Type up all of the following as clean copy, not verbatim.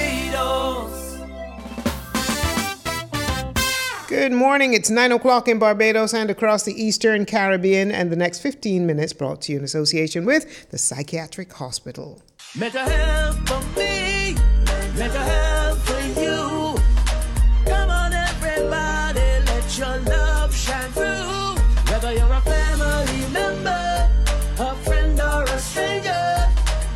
Barbados. Good morning. It's 9 o'clock in Barbados and across the Eastern Caribbean, and the next 15 minutes brought to you in association with the Psychiatric Hospital. Mental health for me, mental health for you. Come on, everybody, let your love shine through. Whether you're a family member, a friend, or a stranger,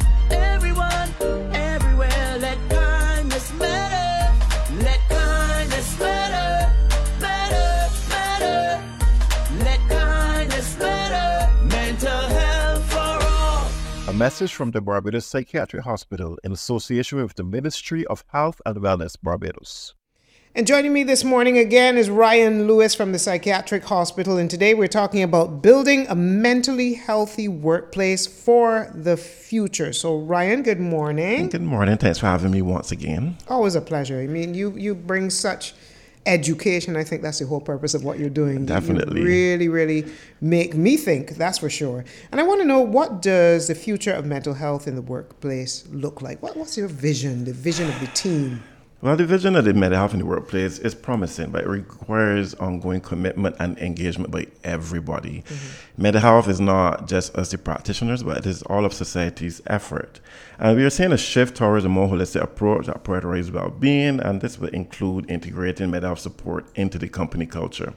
everyone, everywhere, let kindness matter. Let kindness matter, matter, matter. Let kindness matter. Mental health for all. A message from the Barbados Psychiatric Hospital in association with the Ministry of Health and Wellness Barbados. And joining me this morning again is Ryan Lewis from the Psychiatric Hospital. And today we're talking about building a mentally healthy workplace for the future. So Ryan, good morning. Good morning. Thanks for having me once again. Always a pleasure. I mean, you bring such education. I think that's the whole purpose of what you're doing. Definitely. You really make me think, that's for sure. And I want to know, what does the future of mental health in the workplace look like? What's your vision, the vision of the team? Well, the vision of the mental health in the workplace is promising, but it requires ongoing commitment and engagement by everybody. Mm-hmm. Mental health is not just us, the practitioners, but it is all of society's effort. And we are seeing a shift towards a more holistic approach that prioritizes well-being, and this will include integrating mental health support into the company culture.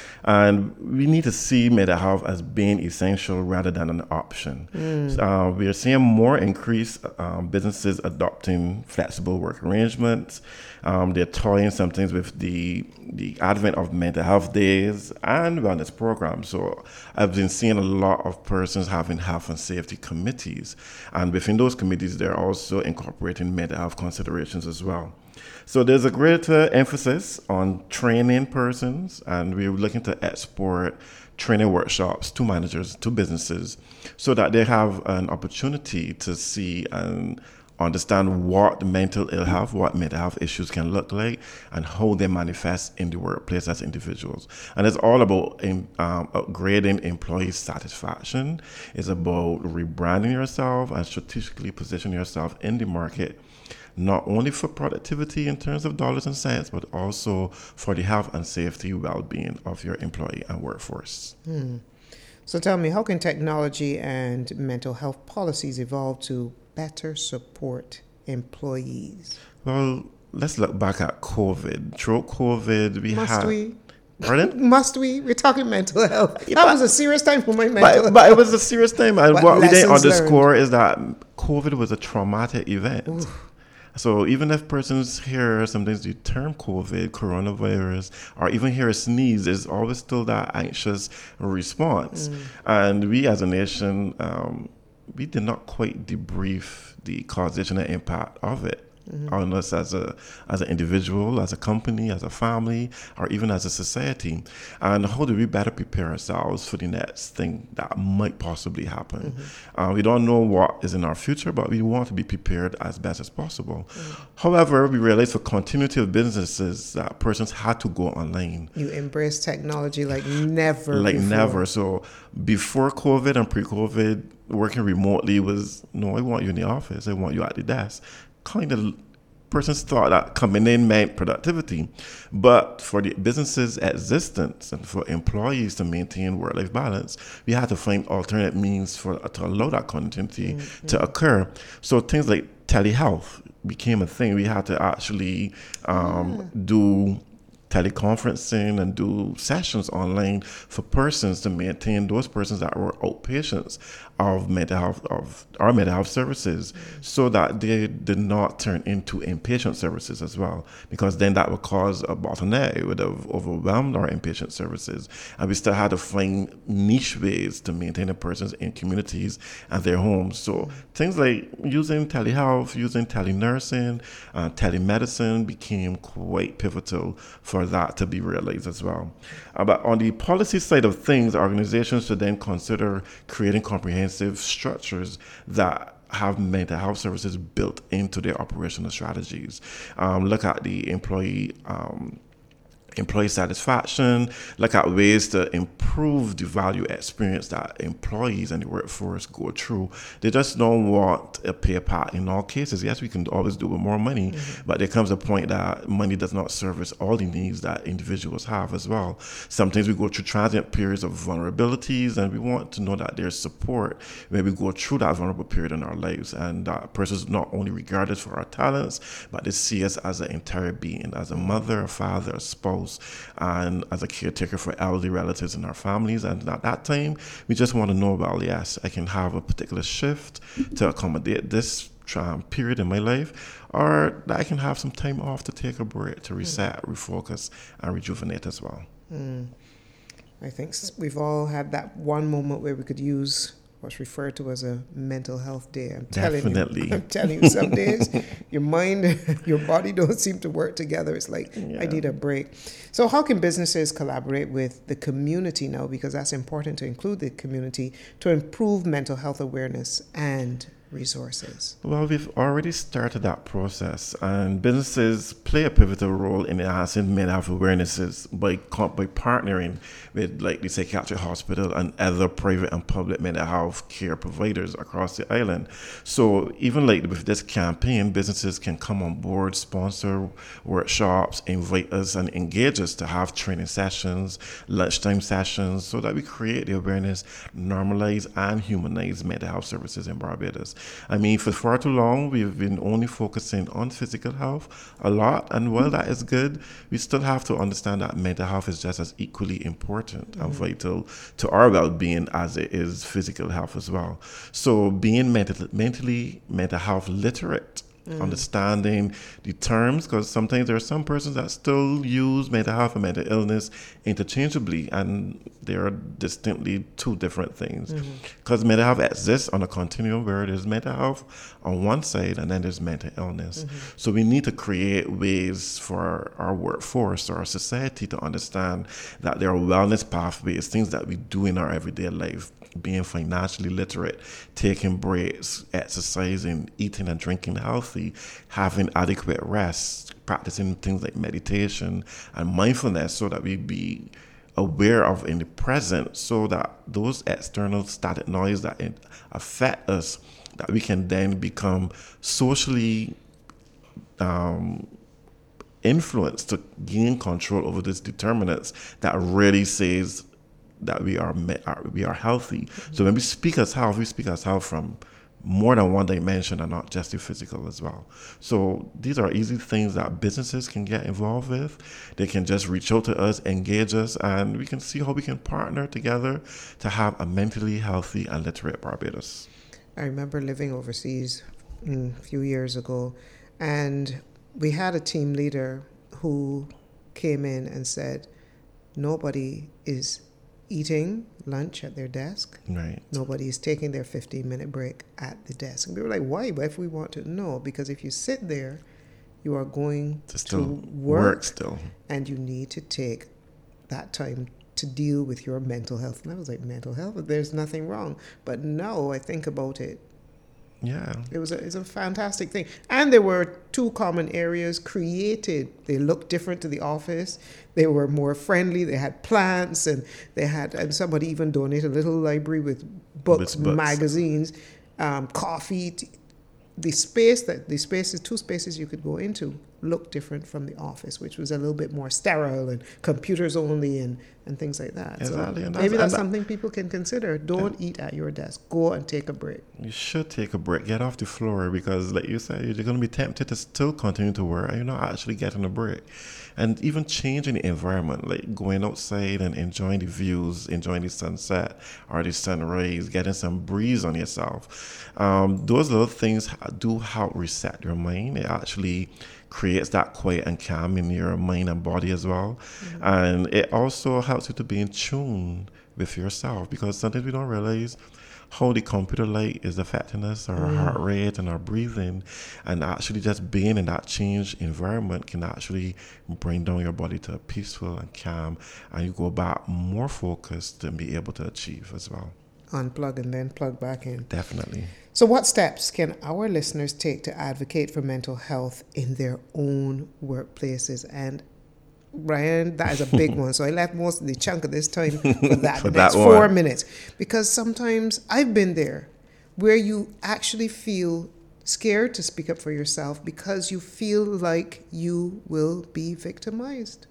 And we need to see mental health as being essential rather than an option. So, we are seeing more increased businesses adopting flexible work arrangements. They're toying some things with the advent of mental health days and wellness programs. So I've been seeing a lot of persons having health and safety committees. And within those committees, they're also incorporating mental health considerations as well. So there's a greater emphasis on training persons, and we're looking to export training workshops to managers, to businesses, so that they have an opportunity to see and understand what mental ill health, what mental health issues can look like, and how they manifest in the workplace as individuals. And it's all about upgrading employee satisfaction. It's about rebranding yourself and strategically positioning yourself in the market, not only for productivity in terms of dollars and cents, but also for the health and safety well-being of your employee and workforce. So tell me, how can technology and mental health policies evolve to better support employees? Well, let's look back at COVID. Through COVID, we Must had... we? Pardon? Must we? We're talking mental health. That was a serious time for my mental health. But it was a serious time. And But what we didn't lessons underscore is that COVID was a traumatic event. Oof. So even if persons hear sometimes the term COVID, coronavirus, or even hear a sneeze, there's always still that anxious response. And we as a nation, we did not quite debrief the causation and impact of it on us as an individual, as a company, as a family, or even as a society. And how do we better prepare ourselves for the next thing that might possibly happen? We don't know what is in our future, but we want to be prepared as best as possible. However, we realize for continuity of businesses that persons had to go online. You embrace technology like never Like before. never. So before COVID and pre-COVID, working remotely was, no, I want you in the office. I want you at the desk. Kind of persons thought that coming in meant productivity. But for the business's existence and for employees to maintain work-life balance, we had to find alternate means to allow that continuity to occur. So things like telehealth became a thing. We had to actually do teleconferencing and do sessions online for persons to maintain those persons that were outpatients of mental health, of our mental health services, so that they did not turn into inpatient services as well, because then that would cause a bottleneck. It would have overwhelmed our inpatient services, and we still had to find niche ways to maintain the persons in communities and their homes. So things like using telehealth, using telenursing, telemedicine became quite pivotal for that to be realized as well. But on the policy side of things, organizations should then consider creating comprehensive structures that have mental health services built into their operational strategies. Look at the employee employee satisfaction, look at ways to improve the value experience that employees and the workforce go through. They just don't want a pay part in all cases. Yes, we can always do with more money, but there comes a point that money does not service all the needs that individuals have as well. Sometimes we go through transient periods of vulnerabilities, and we want to know that there's support when we go through that vulnerable period in our lives, and that person is not only regarded for our talents, but they see us as an entire being, as a mother, a father, a spouse, and as a caretaker for elderly relatives in our families. And at that time, we just want to know about, yes, I can have a particular shift to accommodate this period in my life, or that I can have some time off to take a break, to reset, refocus, and rejuvenate as well. I think we've all had that one moment where we could use what's referred to as a mental health day. I'm telling you, some days your mind, your body don't seem to work together. It's like, I need a break. So how can businesses collaborate with the community now? Because that's important to include the community to improve mental health awareness and resources. Well, we've already started that process, and businesses play a pivotal role in enhancing mental health awarenesses by partnering with like the psychiatric hospital and other private and public mental health care providers across the island. So even like with this campaign, businesses can come on board, sponsor workshops, invite us and engage us to have training sessions, lunchtime sessions, so that we create the awareness, normalize and humanize mental health services in Barbados. I mean, for far too long, we've been only focusing on physical health a lot. And while that is good, we still have to understand that mental health is just as equally important and vital to our well-being as it is physical health as well. So being mental health literate, understanding the terms, because sometimes there are some persons that still use mental health and mental illness interchangeably, and they are distinctly two different things. Because mental health exists on a continuum where there's mental health on one side and then there's mental illness. So we need to create ways for our workforce or our society to understand that there are wellness pathways, things that we do in our everyday life. Being financially literate, taking breaks, exercising, eating and drinking healthy, having adequate rest, practicing things like meditation and mindfulness, so that we be aware of in the present, so that those external static noise that affect us, that we can then become socially influenced to gain control over these determinants that really says that we are healthy. So when we speak as health, we speak as health from more than one dimension and not just the physical as well. So these are easy things that businesses can get involved with. They can just reach out to us, engage us, and we can see how we can partner together to have a mentally healthy and literate Barbados. I remember living overseas a few years ago, and we had a team leader who came in and said, nobody is eating lunch at their desk. Right. Nobody is taking their 15-minute break at the desk. And we were like, why? But if we want to know, because if you sit there, you are going to work still. And you need to take that time to deal with your mental health. And I was like, mental health? There's nothing wrong. But now I think about it, yeah, it's a fantastic thing. And there were two common areas created. They looked different to the office. They were more friendly. They had plants, and and somebody even donated a little library with books. Magazines, coffee. The two spaces you could go into looked different from the office, which was a little bit more sterile and computers only and things like that. Exactly. So maybe that's something people can consider. Don't eat at your desk. Go and take a break. You should take a break. Get off the floor, because like you said, you're going to be tempted to still continue to work and you're not actually getting a break. And even changing the environment, like going outside and enjoying the views, enjoying the sunset or the sunrise, getting some breeze on yourself. Those little things do help reset your mind. It actually creates that quiet and calm in your mind and body as well. And it also helps you to be in tune with yourself, because sometimes we don't realize how the computer light is affecting us, our heart rate and our breathing, and actually just being in that changed environment can actually bring down your body to a peaceful and calm, and you go back more focused and be able to achieve as well. Unplug and then plug back in. Definitely. So what steps can our listeners take to advocate for mental health in their own workplaces? And Brian, that is a big one. So I left most of the chunk of this time for that. For the next that 4 one. minutes. Because sometimes I've been there where you actually feel scared to speak up for yourself because you feel like you will be victimized.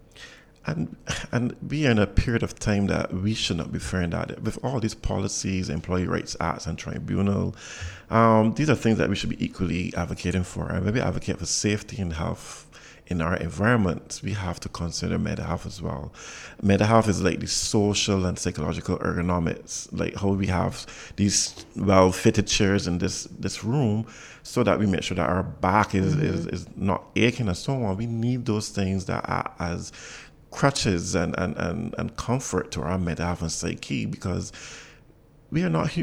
And we are in a period of time that we should not be fearing that. With all these policies, employee rights acts and tribunal, these are things that we should be equally advocating for. And when we advocate for safety and health in our environment, we have to consider mental health as well. Mental health is like the social and psychological ergonomics, like how we have these well-fitted chairs in this room so that we make sure that our back is not aching and so on. We need those things that are as crutches and comfort to our mental health and psyche, because we are not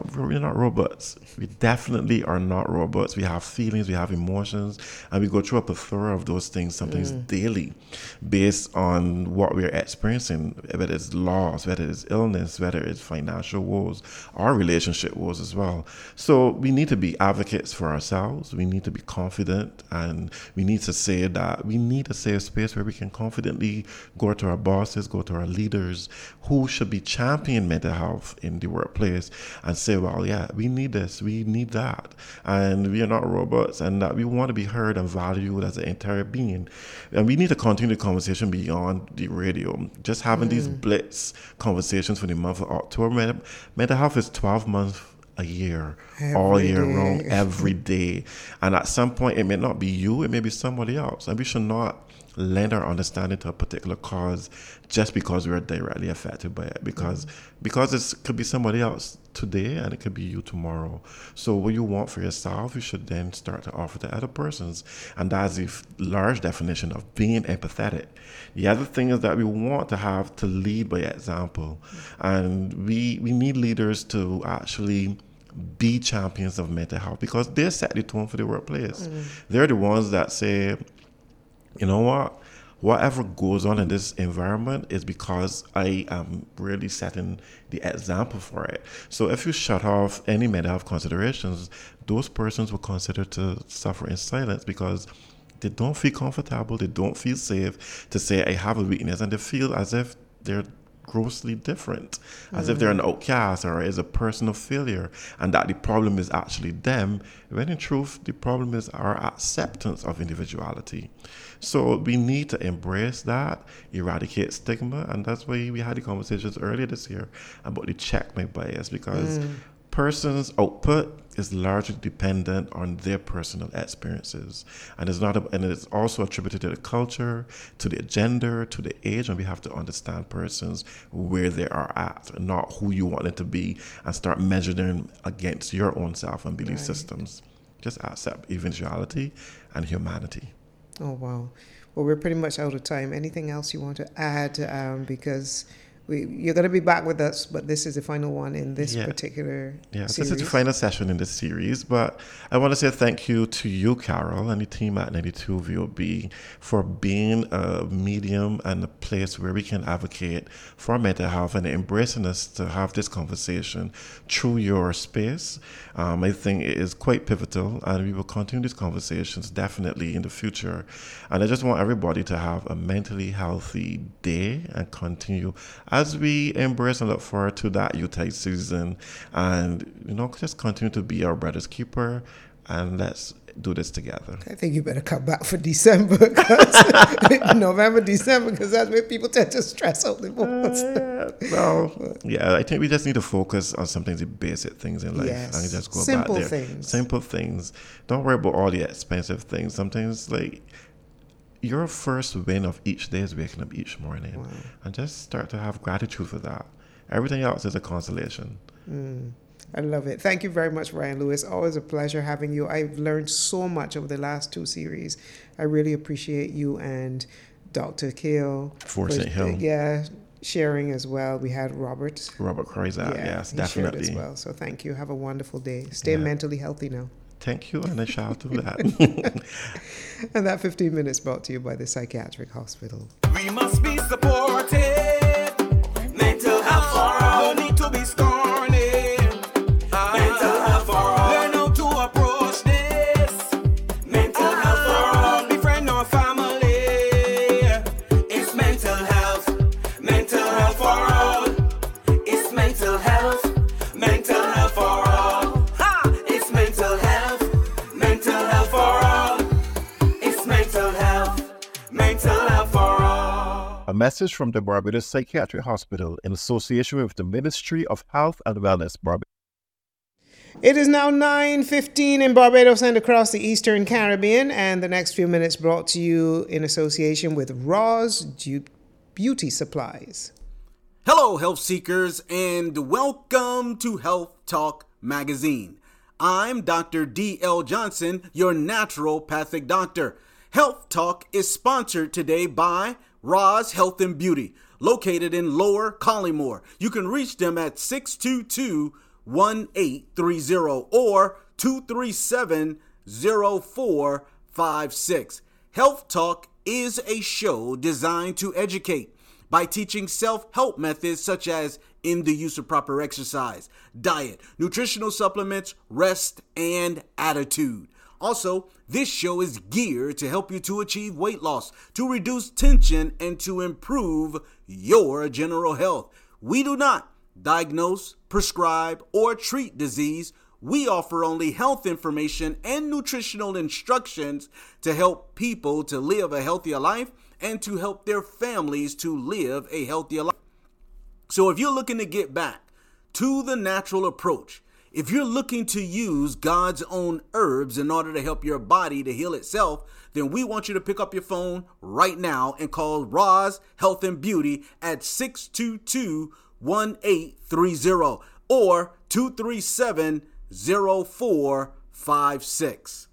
robots. We definitely are not robots. We have feelings, we have emotions, and we go through a plethora of those things sometimes daily, based on what we are experiencing, whether it's loss, whether it's illness, whether it's financial woes, or relationship woes as well. So we need to be advocates for ourselves. We need to be confident, and we need to say that we need a safe space where we can confidently go to our bosses, go to our leaders who should be championing mental health in the workplace, and say, well, yeah, we need this, we need that, and we are not robots, and that we want to be heard and valued as an entire being. And we need to continue the conversation beyond the radio. Just having these blitz conversations for the month of October. Mental health is 12 months a year, all year round, every day. And at some point, it may not be you, it may be somebody else. And we should not lend our understanding to a particular cause just because we are directly affected by it, because it could be somebody else today and it could be you tomorrow. So what you want for yourself, you should then start to offer to other persons, and that's a large definition of being empathetic. The other thing is that we want to have to lead by example, and we need leaders to actually be champions of mental health, because they set the tone for the workplace. They're the ones that say, you know what? Whatever goes on in this environment is because I am really setting the example for it. So if you shut off any mental health considerations, those persons will consider to suffer in silence because they don't feel comfortable, they don't feel safe to say, I have a weakness, and they feel as if they're grossly different, as if they're an outcast or is a personal failure, and that the problem is actually them, when in truth the problem is our acceptance of individuality. So we need to embrace that, eradicate stigma, and that's why we had the conversations earlier this year about the check my bias, because person's output is largely dependent on their personal experiences, and it's also attributed to the culture, to their gender, to the age, and we have to understand persons where they are at, not who you want them to be, and start measuring them against your own self and belief systems. Just accept eventuality and humanity. Oh, wow. Well, we're pretty much out of time. Anything else you want to add? Because you're going to be back with us, but this is the final one in this particular series. This is the final session in this series, but I want to say thank you to you, Carol, and the team at 92 VOB for being a medium and a place where we can advocate for mental health and embracing us to have this conversation through your space. I think it is quite pivotal, and we will continue these conversations definitely in the future. And I just want everybody to have a mentally healthy day and continue as we embrace and look forward to that Utah season, and just continue to be our brother's keeper, and let's do this together. I think you better come back for December, November, December, because that's where people tend to stress out the most. I think we just need to focus on sometimes the basic things in life, and just go Simple back there. things. Simple things. Don't worry about all the expensive things. Sometimes, like, your first win of each day is waking up each morning, and just start to have gratitude for that. Everything else is a consolation. I love it. Thank you very much, Ryan Lewis. Always a pleasure having you. I've learned so much over the last 2 series. I really appreciate you and Dr. Kale. Fort St. Hill. Sharing as well. We had Robert Kreuzat, yes, definitely. As well. So thank you. Have a wonderful day. Stay mentally healthy now. Thank you, and I shall do that. And that 15 minutes brought to you by the Psychiatric Hospital. We must be supported. Mental health for all. No need to be scorned. Mental health for all. Learn how to approach this. Mental health for all. Be friend or family. A message from the Barbados Psychiatric Hospital in association with the Ministry of Health and Wellness, Barbados. It is now 9:15 in Barbados and across the Eastern Caribbean, and the next few minutes brought to you in association with Roz Beauty Supplies. Hello, health seekers, and welcome to Health Talk Magazine. I'm Dr. D.L. Johnson, your naturopathic doctor. Health Talk is sponsored today by Roz Health and Beauty, located in Lower Collymore. You can reach them at 622-1830 or 237-0456. Health Talk is a show designed to educate by teaching self-help methods such as in the use of proper exercise, diet, nutritional supplements, rest, and attitude. Also, this show is geared to help you to achieve weight loss, to reduce tension, and to improve your general health. We do not diagnose, prescribe, or treat disease. We offer only health information and nutritional instructions to help people to live a healthier life and to help their families to live a healthier life. So if you're looking to get back to the natural approach, if you're looking to use God's own herbs in order to help your body to heal itself, then we want you to pick up your phone right now and call Roz Health and Beauty at 622-1830 or 237-0456.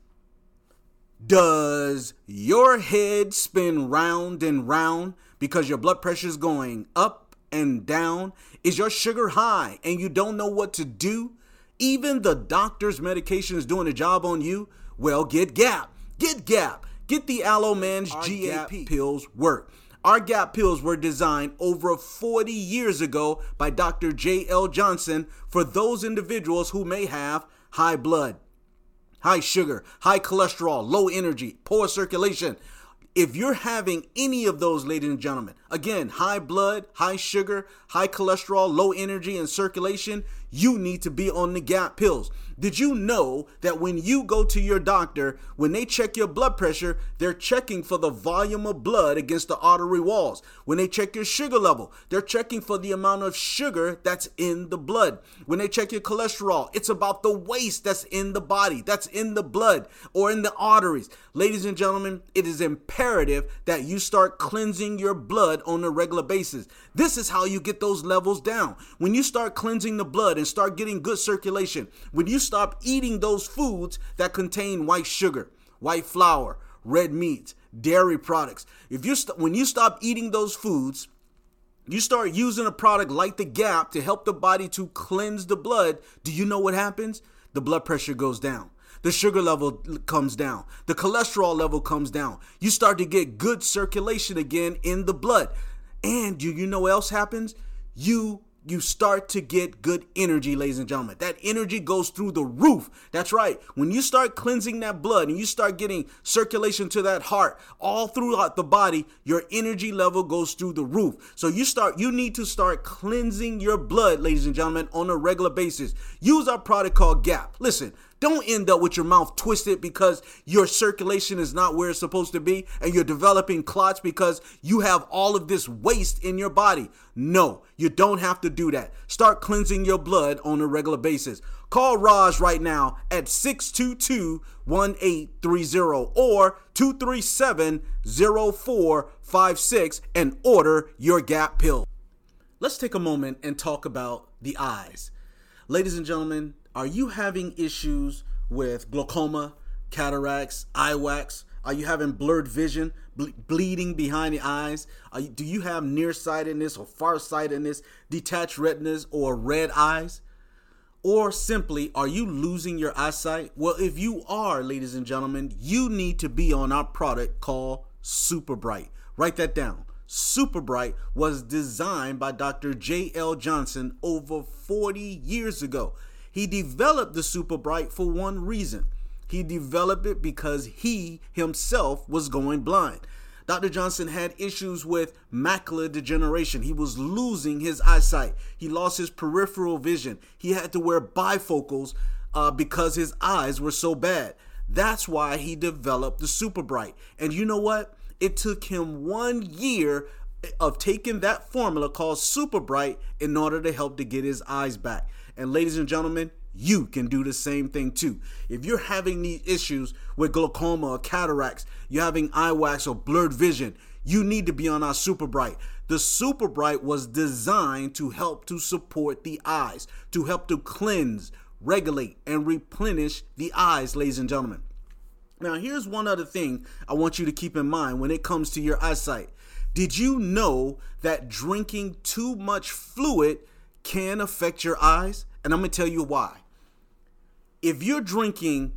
Does your head spin round and round because your blood pressure is going up and down? Is your sugar high and you don't know what to do? Even the doctor's medication is doing a job on you? Well, get GAP. Get GAP. Get the Aloe Man's GAP pills work. Our GAP pills were designed over 40 years ago by Dr. J.L. Johnson for those individuals who may have high blood, high sugar, high cholesterol, low energy, poor circulation. If you're having any of those, ladies and gentlemen, again, high blood, high sugar, high cholesterol, low energy, and circulation, you need to be on the GAP pills. Did you know that when you go to your doctor, when they check your blood pressure, they're checking for the volume of blood against the artery walls? When they check your sugar level, they're checking for the amount of sugar that's in the blood. When they check your cholesterol, it's about the waste that's in the body, that's in the blood or in the arteries. Ladies and gentlemen, it is imperative that you start cleansing your blood on a regular basis. This is how you get those levels down. When you start cleansing the blood and start getting good circulation, when you stop eating those foods that contain white sugar, white flour, red meat, dairy products. When you stop eating those foods, you start using a product like the GAP to help the body to cleanse the blood. Do you know what happens? The blood pressure goes down. The sugar level comes down. The cholesterol level comes down. You start to get good circulation again in the blood. And do you know what else happens? You start to get good energy, ladies and gentlemen. That energy goes through the roof. That's right. When you start cleansing that blood and you start getting circulation to that heart all throughout the body, your energy level goes through the roof. So you need to start cleansing your blood, ladies and gentlemen, on a regular basis. Use our product called GAP. Listen, don't end up with your mouth twisted because your circulation is not where it's supposed to be and you're developing clots because you have all of this waste in your body. No, you don't have to do that. Start cleansing your blood on a regular basis. Call Raj right now at 622-1830 or 237-0456 and order your GAP pill. Let's take a moment and talk about the eyes. Ladies and gentlemen, are you having issues with glaucoma, cataracts, eye wax? Are you having blurred vision, bleeding behind the eyes? Do you have nearsightedness or farsightedness, detached retinas, or red eyes? Or simply, are you losing your eyesight? Well, if you are, ladies and gentlemen, you need to be on our product called Super Bright. Write that down. Super Bright was designed by Dr. J.L. Johnson over 40 years ago. He developed the Super Bright for one reason. He developed it because he himself was going blind. Dr. Johnson had issues with macular degeneration. He was losing his eyesight. He lost his peripheral vision. He had to wear bifocals because his eyes were so bad. That's why he developed the Super Bright. And you know what? It took him 1 year of taking that formula called Super Bright in order to help to get his eyes back. And ladies and gentlemen, you can do the same thing too. If you're having these issues with glaucoma or cataracts, you're having eye wax or blurred vision, you need to be on our Super Bright. The Super Bright was designed to help to support the eyes, to help to cleanse, regulate, and replenish the eyes, ladies and gentlemen. Now, here's one other thing I want you to keep in mind when it comes to your eyesight. Did you know that drinking too much fluid can affect your eyes? And I'm going to tell you why. If you're drinking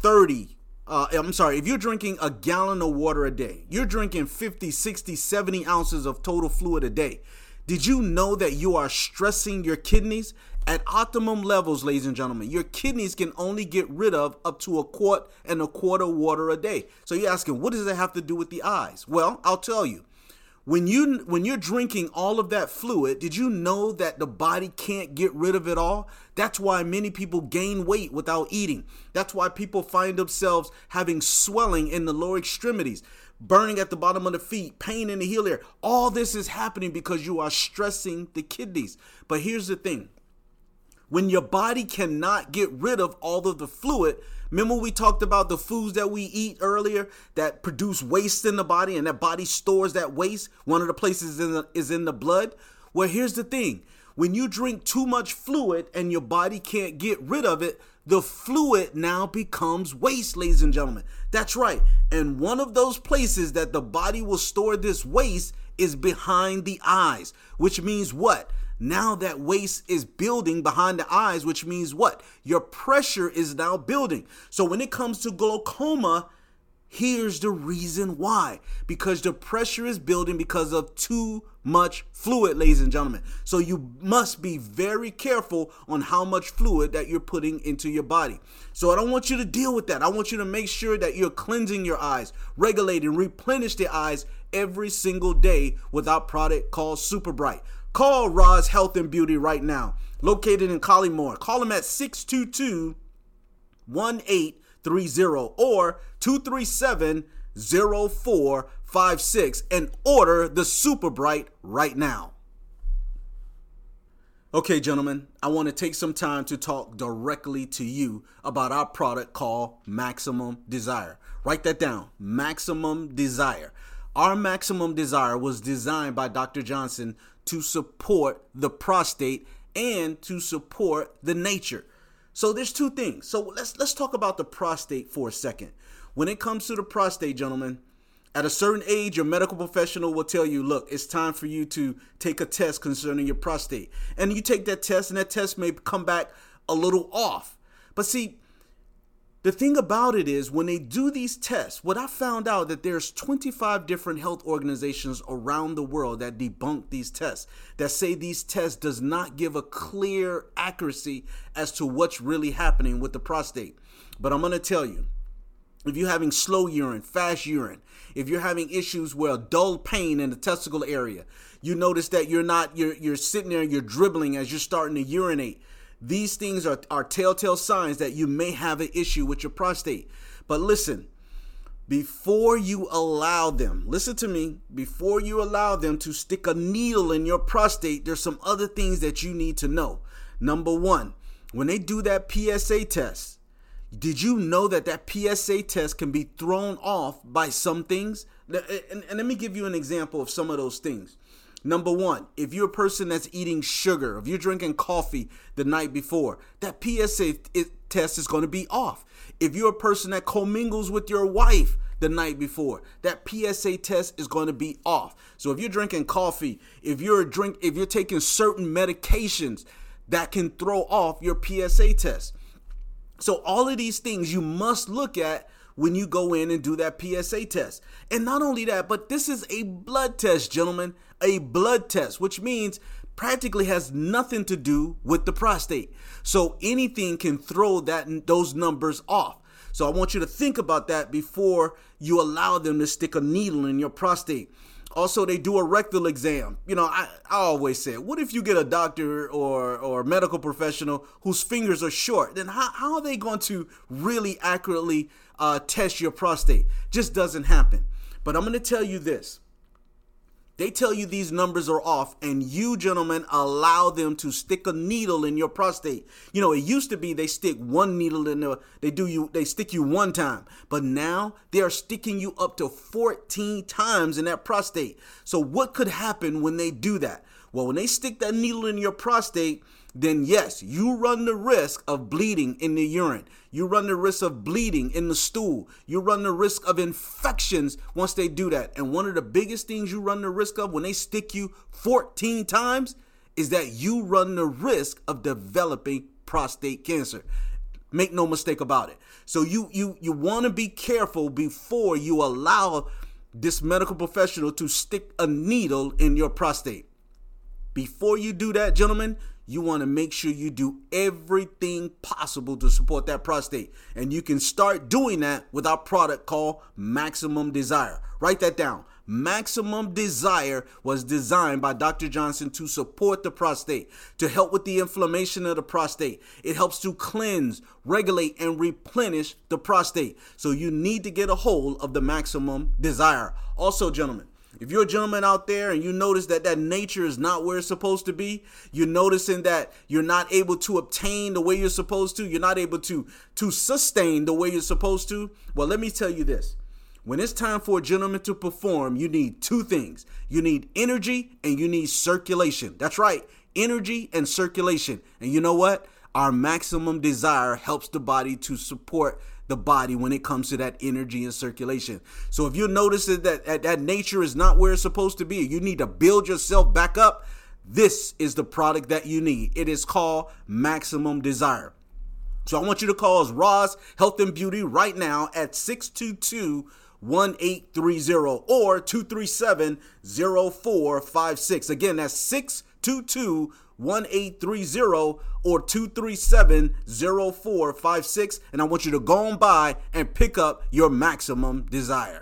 if you're drinking a gallon of water a day, you're drinking 50, 60, 70 ounces of total fluid a day. Did you know that you are stressing your kidneys? At optimum levels, ladies and gentlemen, your kidneys can only get rid of up to 1.25 quarts water a day. So you're asking, what does that have to do with the eyes? Well, I'll tell you. When you're drinking all of that fluid, did you know that the body can't get rid of it all? That's why many people gain weight without eating. That's why people find themselves having swelling in the lower extremities, burning at the bottom of the feet, pain in the heel area. All this is happening because you are stressing the kidneys. But here's the thing. When your body cannot get rid of all of the fluid, remember we talked about the foods that we eat earlier that produce waste in the body and that body stores that waste? One of the places is in the blood. Well, here's the thing. When you drink too much fluid and your body can't get rid of it, the fluid now becomes waste, ladies and gentlemen. That's right. And one of those places that the body will store this waste is behind the eyes, which means what? Now that waste is building behind the eyes, which means what? Your pressure is now building. So when it comes to glaucoma, here's the reason why. Because the pressure is building because of too much fluid, ladies and gentlemen. So you must be very careful on how much fluid that you're putting into your body. So I don't want you to deal with that. I want you to make sure that you're cleansing your eyes, regulating, replenish the eyes every single day with our product called Super Bright. Call Roz Health and Beauty right now, located in Collymore. Call them at 622-1830 or 237-0456 and order the Super Bright right now. Okay, gentlemen, I want to take some time to talk directly to you about our product called Maximum Desire. Write that down, Maximum Desire. Our Maximum Desire was designed by Dr. Johnson to support the prostate and to support the nature. So there's two things. So let's talk about the prostate for a second. When it comes to the prostate, gentlemen, at a certain age, your medical professional will tell you, look, it's time for you to take a test concerning your prostate. And you take that test, and that test may come back a little off. But see, the thing about it is when they do these tests, what I found out that there's 25 different health organizations around the world that debunk these tests, that say these tests does not give a clear accuracy as to what's really happening with the prostate. But I'm going to tell you, if you're having slow urine, fast urine, if you're having issues with dull pain in the testicle area, you notice that you're sitting there and you're dribbling as you're starting to urinate. These things are telltale signs that you may have an issue with your prostate. But listen, before you allow them, listen to me, before you allow them to stick a needle in your prostate, there's some other things that you need to know. Number one, when they do that PSA test, did you know that PSA test can be thrown off by some things? And let me give you an example of some of those things. Number one, if you're a person that's eating sugar, if you're drinking coffee the night before, that PSA test is going to be off. If you're a person that commingles with your wife the night before, that PSA test is going to be off. So if you're drinking coffee, if you're taking certain medications, that can throw off your PSA test. So all of these things you must look at when you go in and do that PSA test. And not only that, but this is a blood test, gentlemen, a blood test, which means practically has nothing to do with the prostate. So anything can throw those numbers off. So I want you to think about that before you allow them to stick a needle in your prostate. Also, they do a rectal exam. You know, I always say, what if you get a doctor or medical professional whose fingers are short? Then how are they going to really accurately test your prostate? Just doesn't happen. But I'm going to tell you this. They tell you these numbers are off, and you, gentlemen, allow them to stick a needle in your prostate. You know, it used to be they stick one needle in there, they stick you one time, but now they are sticking you up to 14 times in that prostate. So what could happen when they do that? Well, when they stick that needle in your prostate, then yes, you run the risk of bleeding in the urine. You run the risk of bleeding in the stool. You run the risk of infections once they do that. And one of the biggest things you run the risk of when they stick you 14 times is that you run the risk of developing prostate cancer. Make no mistake about it. So you want to be careful before you allow this medical professional to stick a needle in your prostate. Before you do that, gentlemen, you want to make sure you do everything possible to support that prostate. And you can start doing that with our product called Maximum Desire. Write that down. Maximum Desire was designed by Dr. Johnson to support the prostate, to help with the inflammation of the prostate. It helps to cleanse, regulate, and replenish the prostate. So you need to get a hold of the Maximum Desire. Also, gentlemen, if you're a gentleman out there and you notice that nature is not where it's supposed to be, you're noticing that you're not able to obtain the way you're supposed to, you're not able to sustain the way you're supposed to, well, let me tell you this. When it's time for a gentleman to perform, you need two things. You need energy and you need circulation. That's right, energy and circulation. And you know what? Our Maximum Desire helps the body to support the body when it comes to that energy and circulation. So if you notice that nature is not where it's supposed to be, you need to build yourself back up, this is the product that you need. It is called Maximum Desire. So I want you to call us Roz Health and Beauty right now at 622-1830 or 237-0456. Again, that's 622-1830 or 237-0456. And I want you to go on by and pick up your Maximum Desire.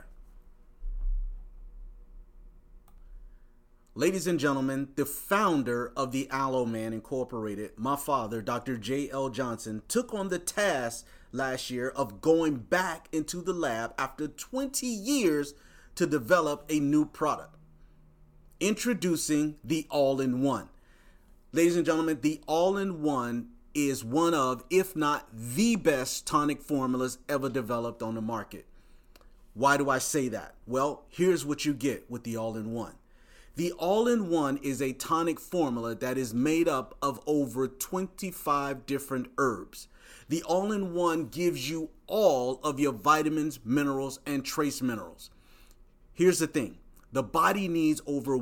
Ladies and gentlemen, the founder of the Aloe Man Incorporated, my father, Dr. J.L. Johnson, took on the task last year of going back into the lab after 20 years to develop a new product. Introducing the All-in-One. Ladies and gentlemen, the All-in-One is one of, if not the best tonic formulas ever developed on the market. Why do I say that? Well, here's what you get with the All-in-One. The All-in-One is a tonic formula that is made up of over 25 different herbs. The All-in-One gives you all of your vitamins, minerals, and trace minerals. Here's the thing. The body needs over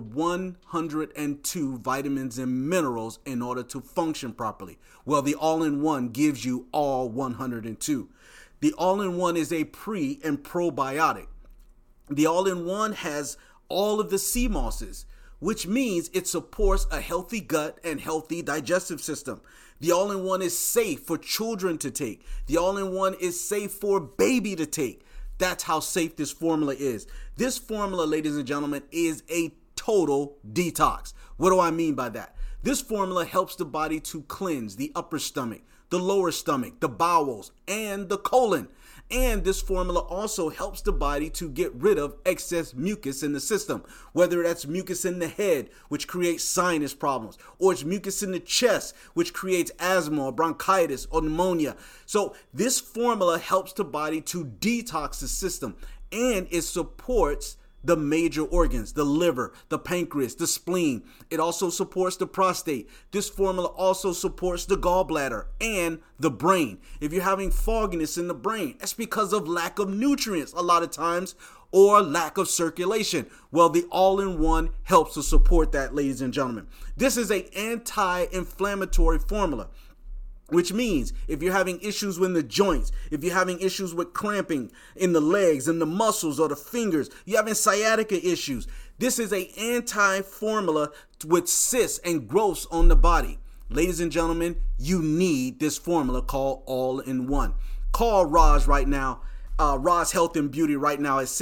102 vitamins and minerals in order to function properly. Well, the All-in-One gives you all 102. The All-in-One is a pre and probiotic. The All-in-One has all of the sea mosses, which means it supports a healthy gut and healthy digestive system. The All-in-One is safe for children to take. The All-in-One is safe for a baby to take. That's how safe this formula is. This formula, ladies and gentlemen, is a total detox. What do I mean by that? This formula helps the body to cleanse the upper stomach, the lower stomach, the bowels, and the colon. And this formula also helps the body to get rid of excess mucus in the system, whether that's mucus in the head, which creates sinus problems, or it's mucus in the chest, which creates asthma or bronchitis or pneumonia. So this formula helps the body to detox the system, and it supports the major organs, the liver, the pancreas, the spleen. It also supports the prostate. This formula also supports the gallbladder and the brain. If you're having fogginess in the brain, that's because of lack of nutrients a lot of times or lack of circulation. Well, the All-in-One helps to support that, ladies and gentlemen. This is an anti-inflammatory formula, which means if you're having issues with the joints, if you're having issues with cramping in the legs and the muscles or the fingers, you're having sciatica issues, this is an anti-formula with cysts and growths on the body. Ladies and gentlemen, you need this formula called All-in-One. Call Roz right now, Roz Health and Beauty right now at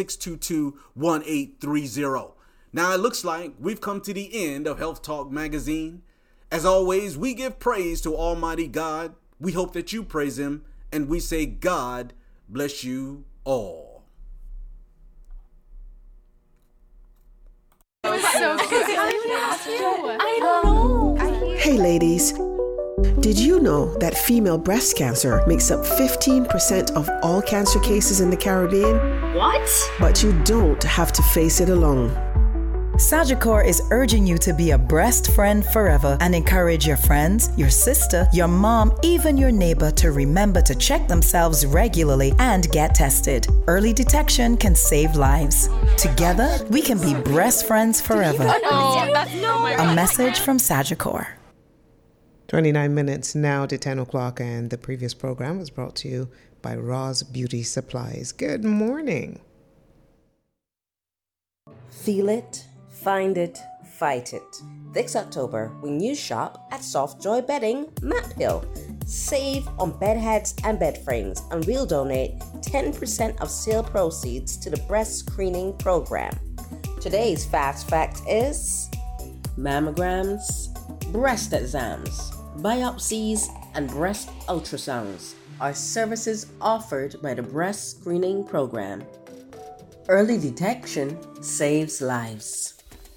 622-1830. Now it looks like we've come to the end of Health Talk Magazine. As always, we give praise to Almighty God. We hope that you praise Him, and we say God bless you all. I don't know. Hey ladies, did you know that female breast cancer makes up 15% of all cancer cases in the Caribbean? What? But you don't have to face it alone. Sagicor is urging you to be a breast friend forever and encourage your friends, your sister, your mom, even your neighbor to remember to check themselves regularly and get tested. Early detection can save lives. Together, we can be breast friends forever. A message from Sagicor. 29 minutes now to 10 o'clock, and the previous program was brought to you by Roz Beauty Supplies. Good morning. Feel it, find it, fight it. This October, when you shop at Softjoy Bedding, Map Hill, save on bed heads and bed frames, and we'll donate 10% of sale proceeds to the breast screening program. Today's fast fact is mammograms, breast exams, biopsies, and breast ultrasounds are services offered by the breast screening program. Early detection saves lives.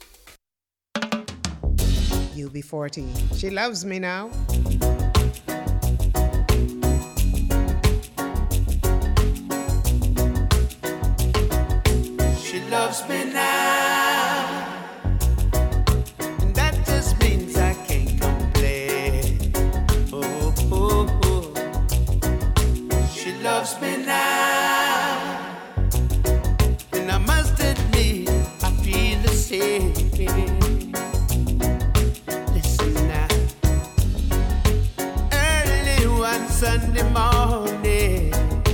UB40. She loves me now. She loves me now. And that just means I can't complain. Oh, oh, oh. She loves me now. And I must admit, I feel the same. Listen now. Early one Sunday morning,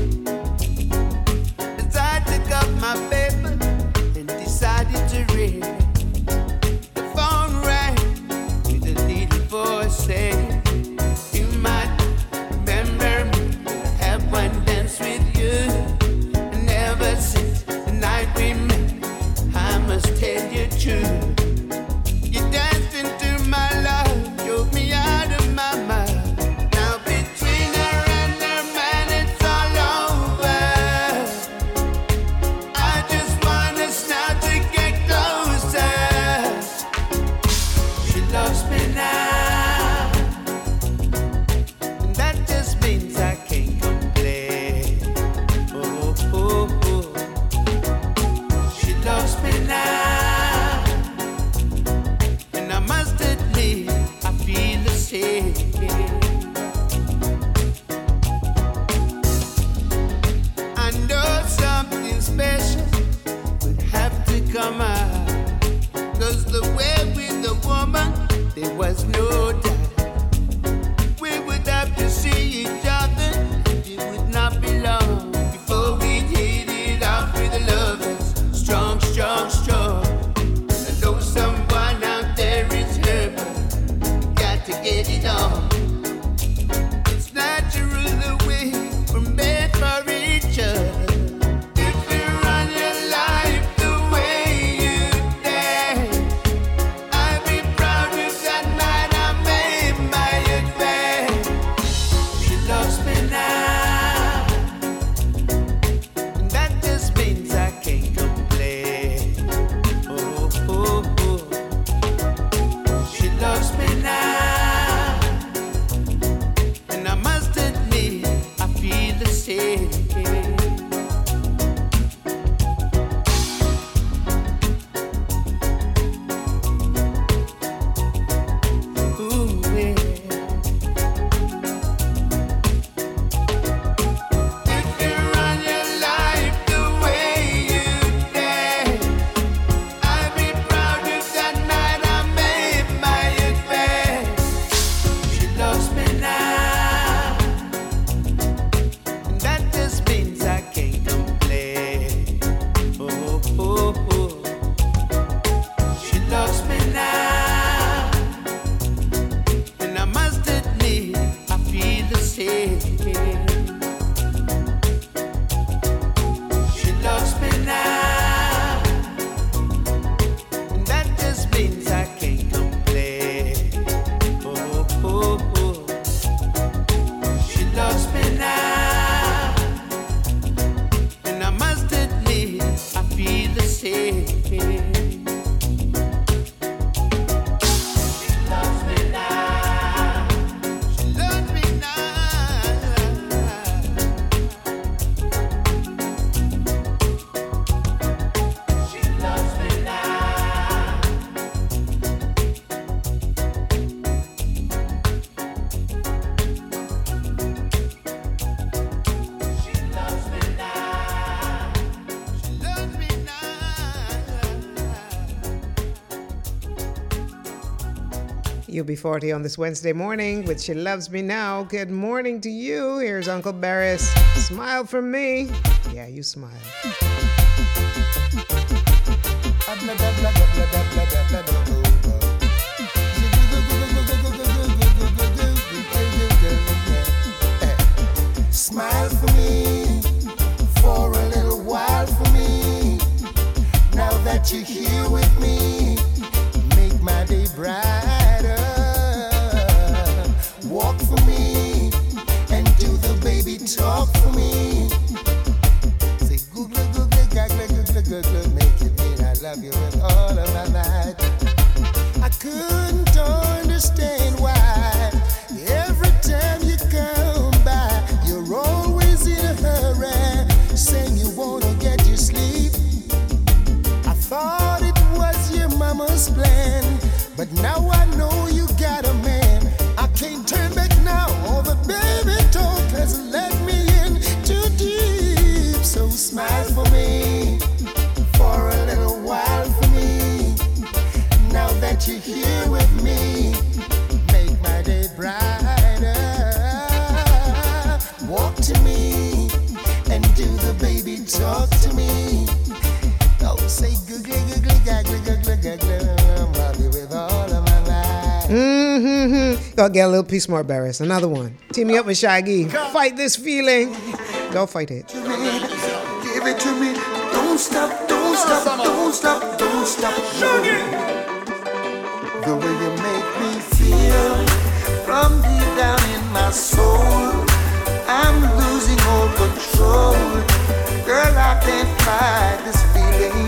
as I took up my paper and decided to read, the phone rang with a little voice saying, "You might remember me, I had one dance with you, and ever since the night we met, I must tell you true. You danced into my life, drove me out of my mind. Now between her and her man, it's all over. I just want us now to get closer. She loves me now, and that just means I can't complain. Oh, oh, oh. She loves me now, and I must admit I feel the same. I know something special would have to come out, 'cause the way with the woman, there was no doubt. We would have to see each other, and it would not be long before we'd hit it off with the lovers. Strong, strong, strong. I know someone out there is hurt, got to get it on. It's natural the way we're made for each other. If you run your life the way you dare, I'd be proud if that night I made my advance. She loves me now, and that just means I can't complain. Oh, oh, oh. She loves me now, and I must admit I feel the same. Ooh, yeah. If you run your life the way you dare, I'd be proud if that night I made my advance. She loves me now, and that just means I can't complain. Oh, oh, oh. She loves me now, and I must admit I feel the same. She loves me now, and that just means I can't complain. Oh, oh, oh. She loves me now, and I must admit I feel the same. You'll be 40 on this Wednesday morning with She Loves Me Now. Good morning to you. Here's Uncle Barris. Smile from me. Yeah, you smile. Smile for me, for a little while for me. Now that you're here with me, make my day brighter. Walk for me and do the baby talk for me. Say googly googly gaggly googly googly, make it mean I love you with all of my might. I couldn't understand why every time you come by, you're always in a hurry, saying you wanna get your sleep. I thought it was your mama's plan, but now I know you got a man. I can't turn back now. All the baby talk has let me in too deep. So smile for me, for a little while for me. Now that you're here with me, make my day brighter. Walk to me and do the baby talk to me. Oh, say googly googly gaggly googly gaggly, love you with all of my life. Go get a little piece more, Barris. Another one. Team me up with Shaggy. Fight this feeling. Go fight it. Give it to me. Don't stop, don't stop, don't stop, don't stop. The way you make me feel from deep down in my soul, I'm losing all control. Girl, I can't fight this feeling.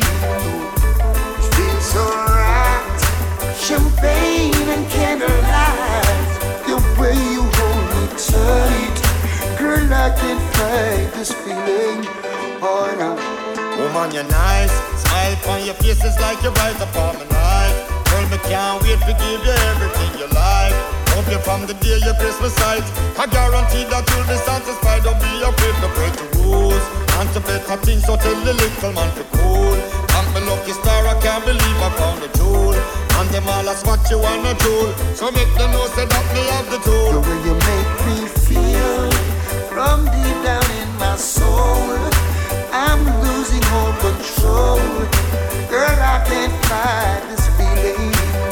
It feels so right. Champagne and candlelight. The way you hold me tight. Girl, I can't fight this feeling. Oh, no. Woman, you're nice. Smile on your face is like you're right upon my night. Girl, me can't wait to give you everything you like. Hope you from the day you Christmas sight. I guarantee that you'll be satisfied. Don't be afraid to break the rules. And to better things, so tell the little man to cool. I'm my lucky star, I can't believe I found a jewel. And them all ask what you wanna do. So make them know say that me have the tool. The way you make me feel from deep down in my soul, I'm losing all control. Girl, I can't fight this feeling.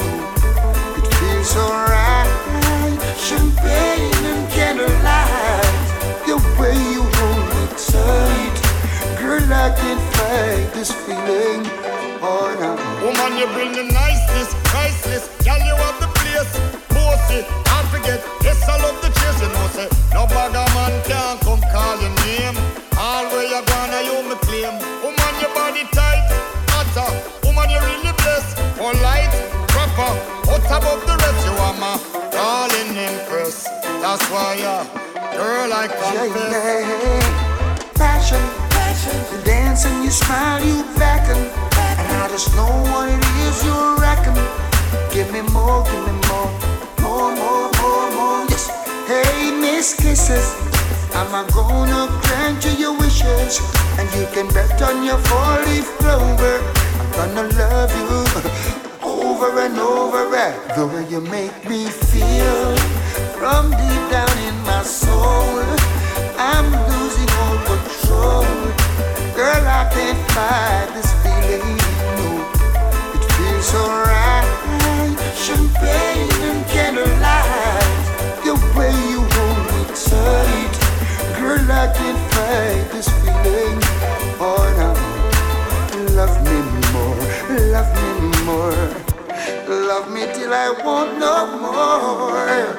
It feels so right. Champagne and candlelight. The way you hold me tight. Girl, I can't fight this feeling. Oh, no. Woman, you bring the niceness, priceless. Girl, you have the place. Bossy, can't forget. Yes, I love the chase, you know, say. No bagger man can't come call your name. All where you gonna, you me claim. Woman, your body tight, hotter. Woman, you really blessed. Polite, proper, out above the rest. You are my darling empress. That's why, girl, I confess. Yeah. Passion, passion. You dance and you smile, you beckon. And I just know what it is you reckon. Give me more, give me more. More, more, more, more. Yes. Hey, Miss Kisses, I'm gonna grant you your wishes. And you can bet on your 4-leaf clover. I'm gonna love you over and over. The way you make me feel from deep down in my soul, I'm losing all control. Girl, I can't fight this feeling. No, it feels so right. Champagne and candlelight. The way you hold me tight. Girl, I can't fight this feeling. Oh, no. Love me more, love me more. Love me till I want no more.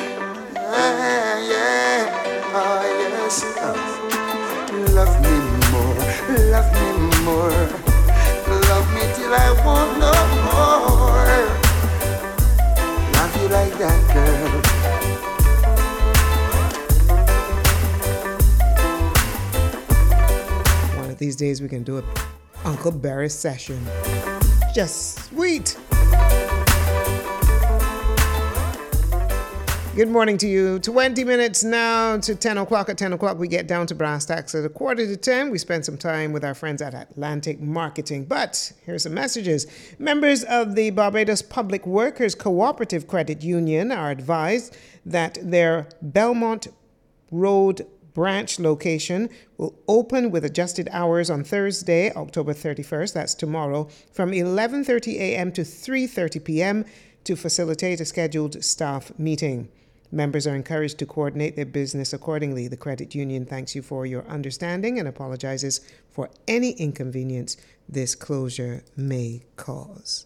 Yeah, yeah, oh yes. Love me more, love me more. Love me till I want no more. Love you like that, girl. One of these days we can do a Uncle Barris session. Just sweet. Good morning to you. 20 minutes now to 10 o'clock. At 10 o'clock, we get down to brass tacks. At 9:45, we spend some time with our friends at Atlantic Marketing. But here's some messages. Members of the Barbados Public Workers Cooperative Credit Union are advised that their Belmont Road branch location will open with adjusted hours on Thursday, October 31st, that's tomorrow, from 11:30 a.m. to 3:30 p.m. to facilitate a scheduled staff meeting. Members are encouraged to coordinate their business accordingly. The credit union thanks you for your understanding and apologizes for any inconvenience this closure may cause.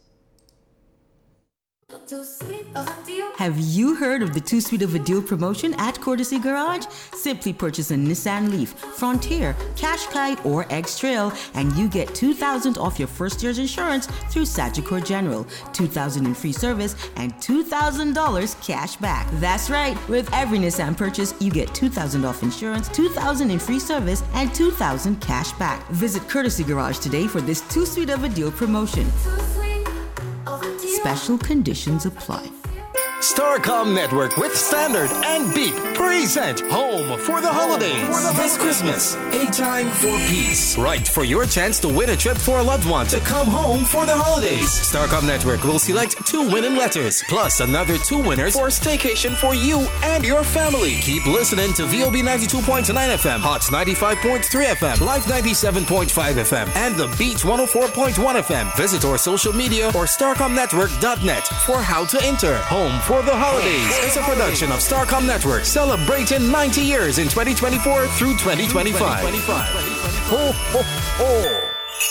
Have you heard of the Too Sweet of a Deal promotion at Courtesy Garage? Simply purchase a Nissan Leaf, Frontier, Qashqai, or X-Trail, and you get $2,000 off your first year's insurance through Sagicor General, $2,000 in free service, and $2,000 cash back. That's right. With every Nissan purchase, you get $2,000 off insurance, $2,000 in free service, and $2,000 cash back. Visit Courtesy Garage today for this Too Sweet of a Deal promotion. Special conditions apply. Starcom Network with Standard and Beat present Home for the Holidays. This Christmas, a time for peace. Right for your chance to win a trip for a loved one to come home for the holidays. Starcom Network will select 2 winning letters, plus another 2 winners for a staycation for you and your family. Keep listening to VOB 92.9 FM, Hots 95.3 FM, Life 97.5 FM, and The Beat 104.1 FM. Visit our social media or starcomnetwork.net for how to enter. Home for the Holidays is a production of Starcom Network, celebrating 90 years in 2024 through 2025. Ho, ho, ho.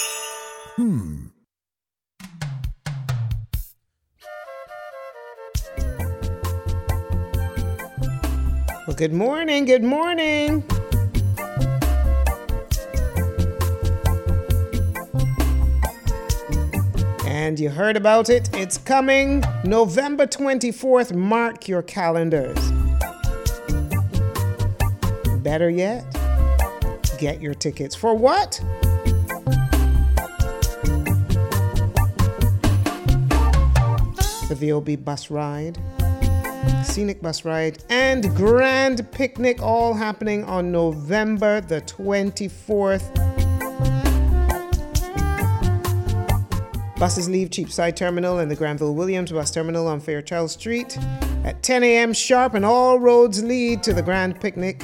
Well, good morning. Good morning. And you heard about it. It's coming November 24th. Mark your calendars. Better yet, get your tickets. For what? The VOB bus ride, scenic bus ride, and grand picnic, all happening on November the 24th. Buses leave Cheapside Terminal and the Granville Williams Bus Terminal on Fairchild Street at 10 a.m. sharp, and all roads lead to the Grand Picnic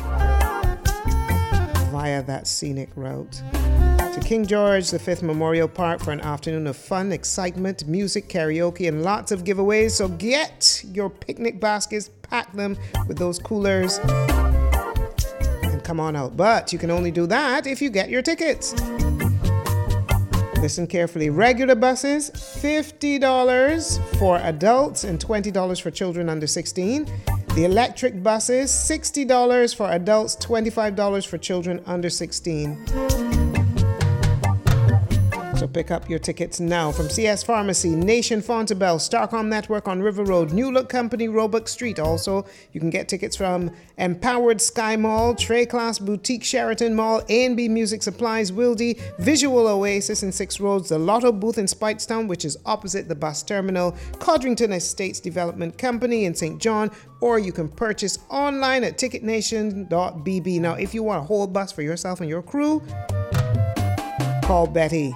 via that scenic route. To King George V Memorial Park for an afternoon of fun, excitement, music, karaoke, and lots of giveaways. So get your picnic baskets, pack them with those coolers, and come on out. But you can only do that if you get your tickets. Listen carefully. Regular buses, $50 for adults and $20 for children under 16. The electric buses, $60 for adults, $25 for children under 16. So pick up your tickets now from CS Pharmacy, Nation Fontebelle, Starcom Network on River Road, New Look Company, Roebuck Street. Also, you can get tickets from Empowered Sky Mall, Trey Class Boutique, Sheraton Mall, A&B Music Supplies, Wildy, Visual Oasis in 6 Roads, the Lotto Booth in Speightstown, which is opposite the bus terminal, Codrington Estates Development Company in St. John, or you can purchase online at ticketnation.bb. Now, if you want a whole bus for yourself and your crew, call Betty.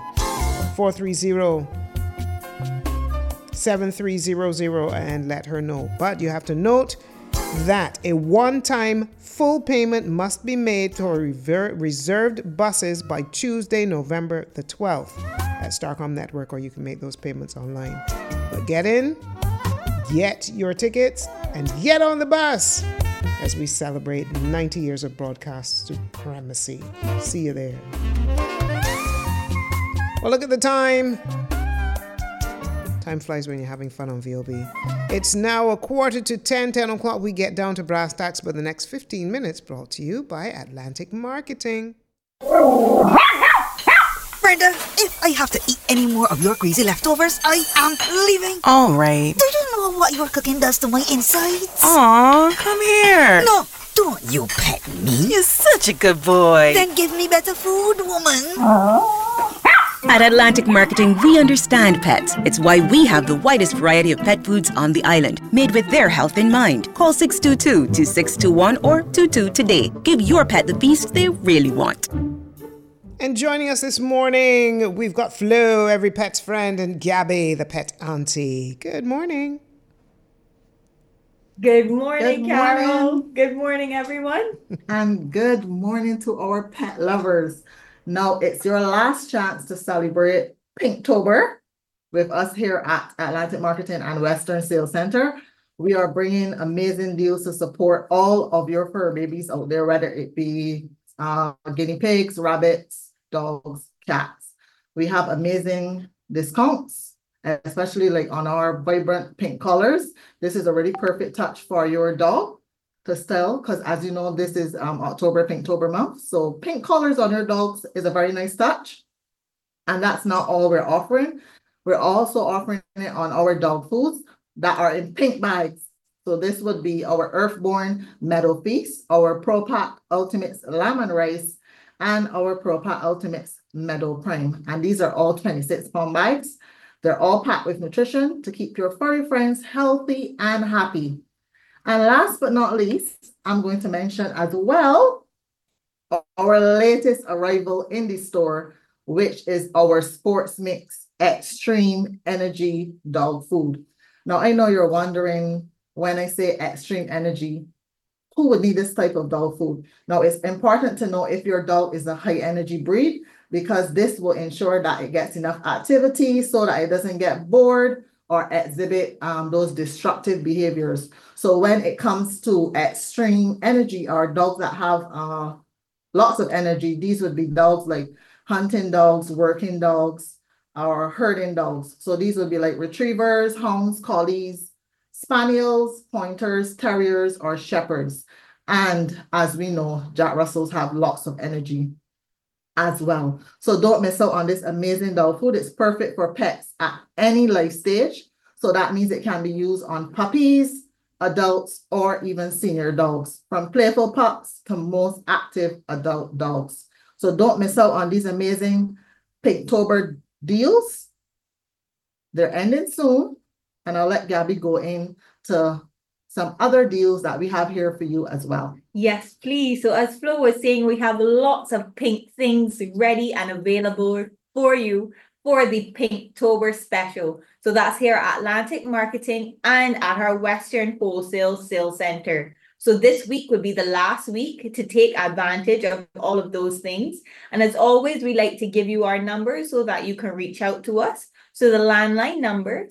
430-7300 and let her know. But you have to note that a one-time full payment must be made for reserved buses by Tuesday, November the 12th at Starcom Network, or you can make those payments online. But get in, get your tickets, and get on the bus as we celebrate 90 years of broadcast supremacy. See you there. Well, look at the time. Time flies when you're having fun on VOB. It's now 9:45, 10 o'clock. We get down to brass tacks, but the next 15 minutes brought to you by Atlantic Marketing. Brenda, if I have to eat any more of your greasy leftovers, I am leaving. All right. Do you know what your cooking does to my insides? Aw, come here. No, don't you pet me. You're such a good boy. Then give me better food, woman. At Atlantic Marketing, we understand pets. It's why we have the widest variety of pet foods on the island, made with their health in mind. Call 622-2621 or 22 today. Give your pet the feast they really want. And joining us this morning, we've got Flo, every pet's friend, and Gabby, the pet auntie. Good morning. Good morning, Good Carol. morning. Good morning, everyone. And good morning to our pet lovers. Now it's your last chance to celebrate Pinktober with us here at Atlantic Marketing and Western Sales Center. We are bringing amazing deals to support all of your fur babies out there, whether it be guinea pigs, rabbits, dogs, cats. We have amazing discounts, especially like on our vibrant pink colors. This is a really perfect touch for your dog to style, because as you know, this is October, Pinktober month. So pink colors on your dogs is a very nice touch. And that's not all we're offering. We're also offering it on our dog foods that are in pink bags. So this would be our Earthborn Meadow Feast, our ProPac Ultimates Lamb and Rice, and our ProPac Ultimates Meadow Prime. And these are all 26-pound bags. They're all packed with nutrition to keep your furry friends healthy and happy. And last but not least, I'm going to mention as well our latest arrival in the store, which is our Sports Mix Extreme Energy Dog Food. Now, I know you're wondering, when I say extreme energy, who would need this type of dog food? Now, it's important to know if your dog is a high energy breed, because this will ensure that it gets enough activity so that it doesn't get bored or exhibit those destructive behaviors. So when it comes to extreme energy, or dogs that have lots of energy, these would be dogs like hunting dogs, working dogs, or herding dogs. So these would be like retrievers, hounds, collies, spaniels, pointers, terriers, or shepherds. And as we know, Jack Russells have lots of energy as well. So don't miss out on this amazing dog food. It's perfect for pets at any life stage. So that means it can be used on puppies, adults, or even senior dogs, from playful pups to most active adult dogs. So don't miss out on these amazing Pinktober deals. They're ending soon, and I'll let Gabby go into some other deals that we have here for you as well. Yes, please. So as Flo was saying, we have lots of pink things ready and available for you for the Pinktober special. So that's here at Atlantic Marketing and at our Western Wholesale Sales Center. So this week would be the last week to take advantage of all of those things. And as always, we like to give you our number so that you can reach out to us. So the landline number,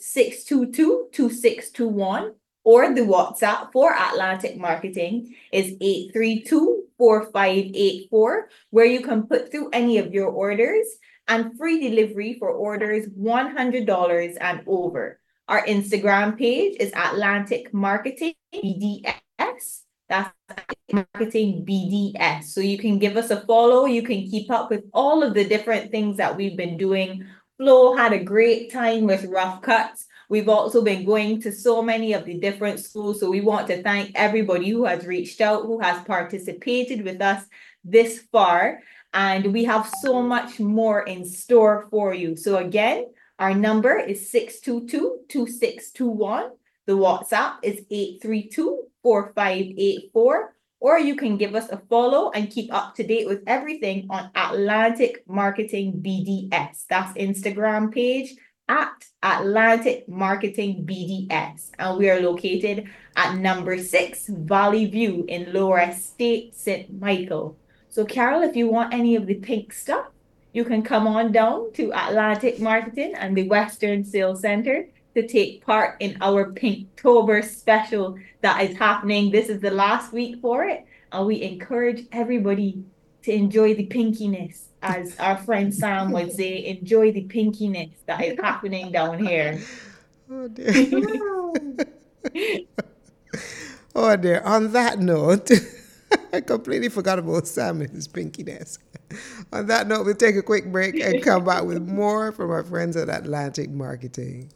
622-2621, or the WhatsApp for Atlantic Marketing is 832-4584, where you can put through any of your orders, and free delivery for orders $100 and over. Our Instagram page is Atlantic Marketing BDS. That's Marketing BDS. So you can give us a follow. You can keep up with all of the different things that we've been doing. Flo had a great time with Rough Cuts. We've also been going to so many of the different schools. So we want to thank everybody who has reached out, who has participated with us this far. And we have so much more in store for you. So again, our number is 622-2621. The WhatsApp is 832-4584. Or you can give us a follow and keep up to date with everything on Atlantic Marketing BDS. That's Instagram page at Atlantic Marketing BDS. And we are located at number 6 Valley View in Lower Estate, St. Michael. So Carol, if you want any of the pink stuff, you can come on down to Atlantic Marketing and the Western Sales Center to take part in our Pinktober special that is happening. This is the last week for it, and we encourage everybody to enjoy the pinkiness, as our friend Sam would say, enjoy the pinkiness that is happening down here. Oh dear. Oh dear. On that note, I completely forgot about Sam and his pinkiness. On that note, we'll take a quick break and come back with more from our friends at Atlantic Marketing.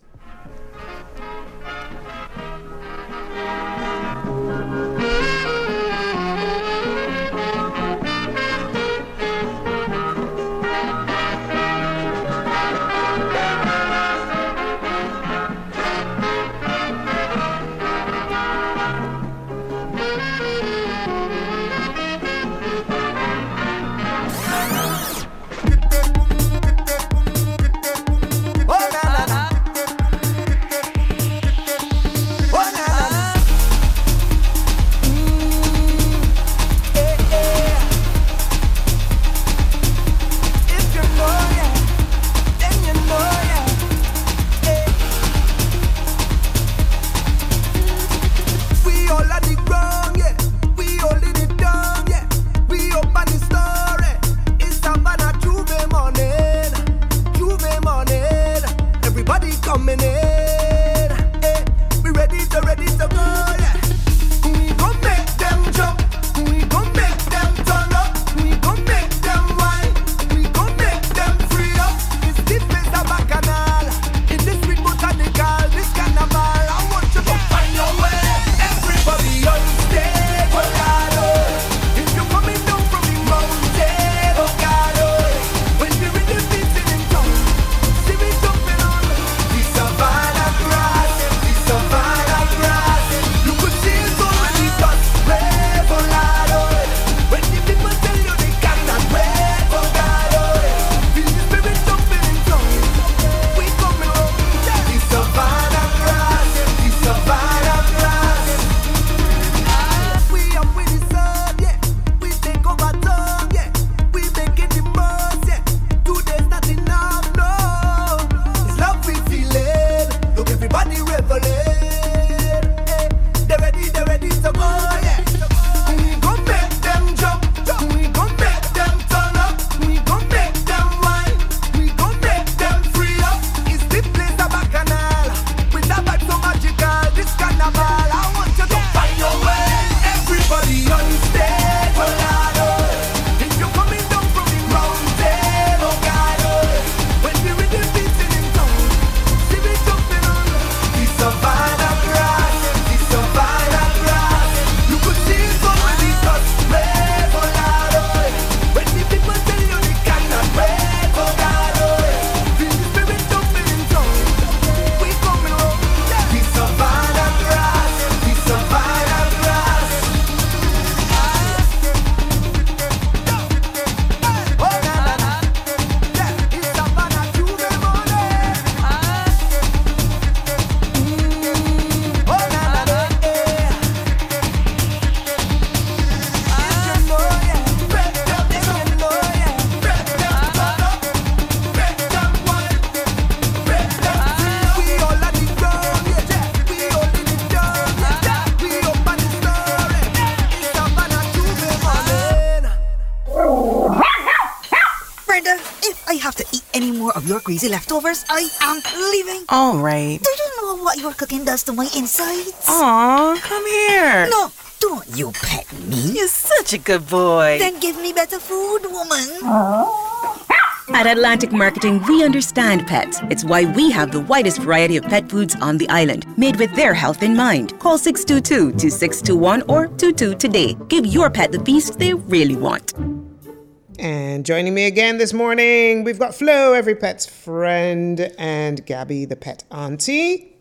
of your greasy leftovers, I am leaving. All right. Do you know what your cooking does to my insides? Aw, come here. No, don't you pet me. You're such a good boy. Then give me better food, woman. At Atlantic Marketing, we understand pets. It's why we have the widest variety of pet foods on the island, made with their health in mind. Call 622-2621 or 22 today. Give your pet the feast they really want. And joining me again this morning, we've got Flo, every pet's friend, and Gabby, the pet auntie.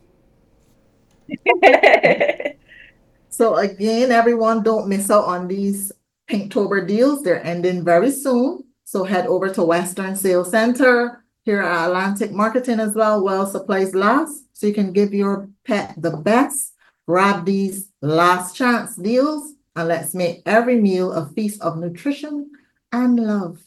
So again, everyone, don't miss out on these Pinktober deals. They're ending very soon. So head over to Western Sales Center here at Atlantic Marketing as well, while supplies last, so you can give your pet the best. Grab these last chance deals, and let's make every meal a feast of nutrition and love.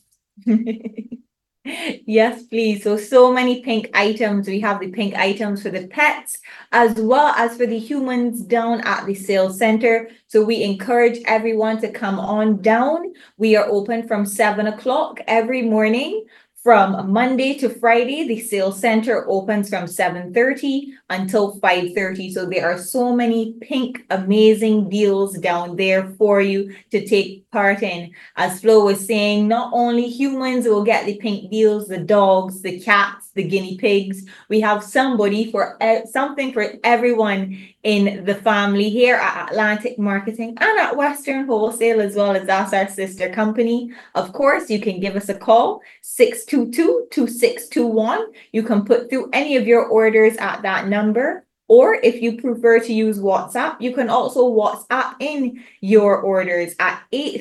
Yes, please. So many pink items. We have the pink items for the pets as well as for the humans down at the sales center. So we encourage everyone to come on down. We are open from 7 o'clock every morning. From Monday to Friday, the sales center opens from 7:30 until 5:30. So there are so many pink, amazing deals down there for you to take part in. As Flo was saying, not only humans will get the pink deals, the dogs, the cats, the guinea pigs. We have something for everyone in the family here at Atlantic Marketing and at Western Wholesale as well, as that's our sister company. Of course, you can give us a call, 622-2621. You can put through any of your orders at that number. Or if you prefer to use WhatsApp, you can also WhatsApp in your orders at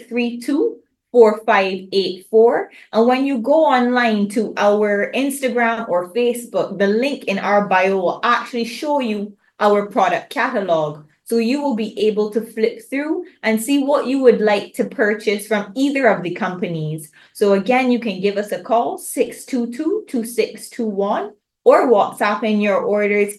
832-4584. And when you go online to our Instagram or Facebook, the link in our bio will actually show you our product catalog. So you will be able to flip through and see what you would like to purchase from either of the companies. So again, you can give us a call, 622-2621, or WhatsApp in your orders,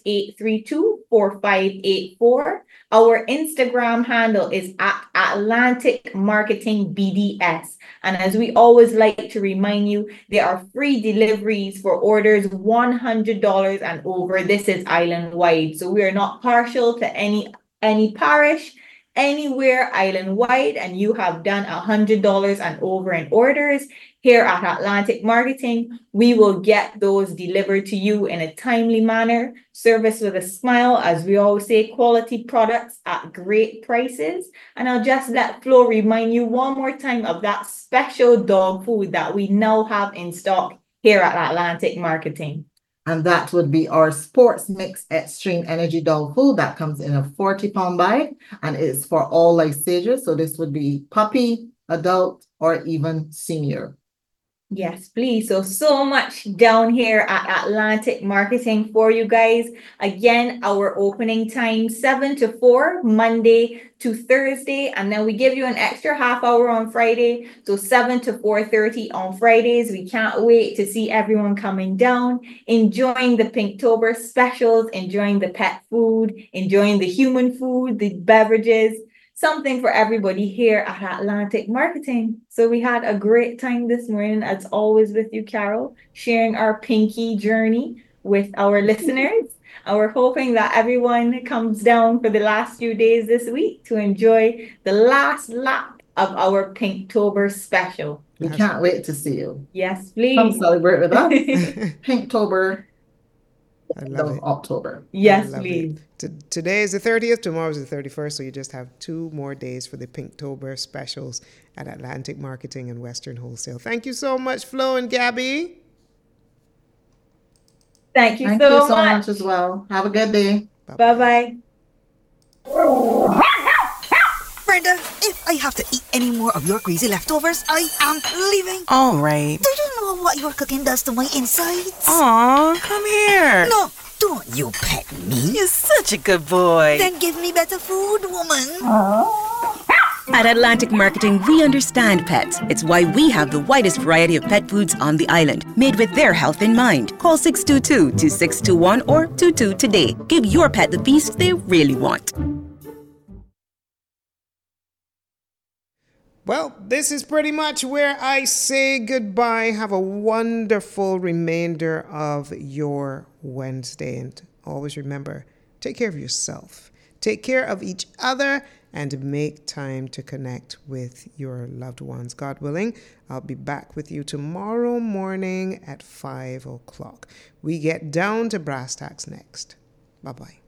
832-4584. Our Instagram handle is at Atlantic Marketing BDS. And as we always like to remind you, there are free deliveries for orders $100 and over. This is island-wide. So we are not partial to any parish, anywhere island-wide, and you have done $100 and over in orders. Here at Atlantic Marketing, we will get those delivered to you in a timely manner. Service with a smile, as we always say, quality products at great prices. And I'll just let Flo remind you one more time of that special dog food that we now have in stock here at Atlantic Marketing. And that would be our Sports Mix Extreme Energy Dog Food that comes in a 40-pound bag, and it's for all life stages. So this would be puppy, adult, or even senior. Yes, please. So much down here at Atlantic Marketing for you guys. Again, our opening time, 7 to 4, Monday to Thursday. And then we give you an extra half hour on Friday. So 7 to 4:30 on Fridays. We can't wait to see everyone coming down, enjoying the Pinktober specials, enjoying the pet food, enjoying the human food, the beverages. Something for everybody here at Atlantic Marketing. So we had a great time this morning, as always, with you, Carol, sharing our pinky journey with our listeners. And we're hoping that everyone comes down for the last few days this week to enjoy the last lap of our Pinktober special. We can't wait to see you. Yes, please. Come celebrate with us. Pinktober. October. Yes, please. Today is the 30th, tomorrow is the 31st, so you just have 2 more days for the Pinktober specials at Atlantic Marketing and Western Wholesale. Thank you so much, Flo and Gabby. Thank you so much as well. Have a good day. Bye-bye. Brenda, if I have to eat any more of your greasy leftovers, I am leaving. All right. Do you know what your cooking does to my insides? Aw, come here. No, don't you pet me. You're such a good boy. Then give me better food, woman. At Atlantic Marketing, we understand pets. It's why we have the widest variety of pet foods on the island, made with their health in mind. Call 622-2621 or 22 today. Give your pet the feast they really want. Well, this is pretty much where I say goodbye. Have a wonderful remainder of your Wednesday. And always remember, take care of yourself. Take care of each other and make time to connect with your loved ones. God willing, I'll be back with you tomorrow morning at 5 o'clock. We get down to brass tacks next. Bye-bye.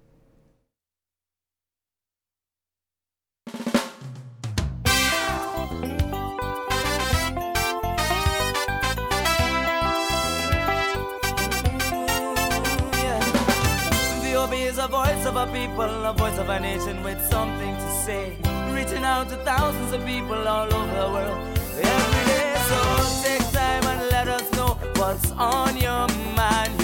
Is a voice of a people, a voice of a nation with something to say, reaching out to thousands of people all over the world every day. So take time and let us know what's on your mind.